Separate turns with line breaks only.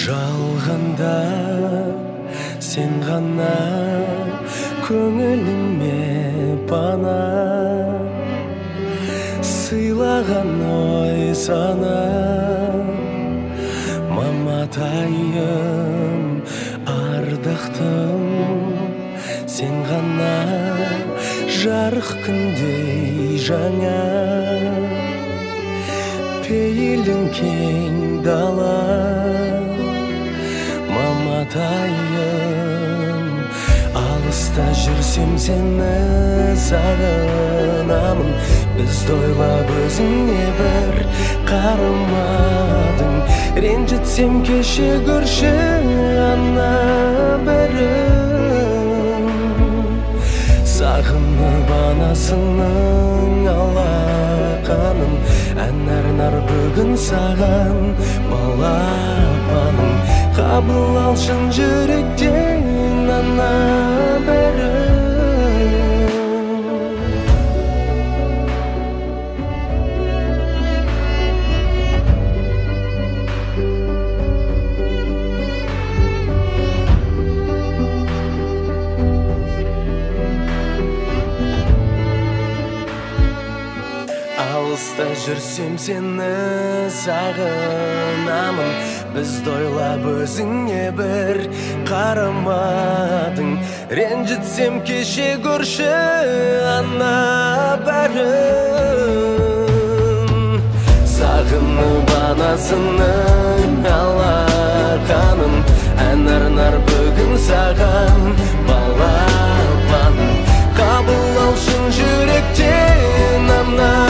жалғанда сен ғана көңіліме пана, сыйлаған ой сана. Маматайым ардақтым, сен ғана жарық күндей жаңа. Пейілің кең дала, маматайым. Алыста жүрсем сені сағынамын. Бізді ойлап өзіңе бір қарамадың. Ренжітсем кеше көрші ана бірін. Сағынып анасының алақанын. Ән-арнар бүгін саған балапаным. Қабыл алшын жүректен ана бірін. Алыста жүрсем сені сағынамын. Бізді ойлап өзіңе бір қарамадың. Ренжітсем кеше көрші ана бәрін. Сағынып анасының алақанын. Ән-арнар бүгін саған балапаным. Қабыл алшын жүректен ана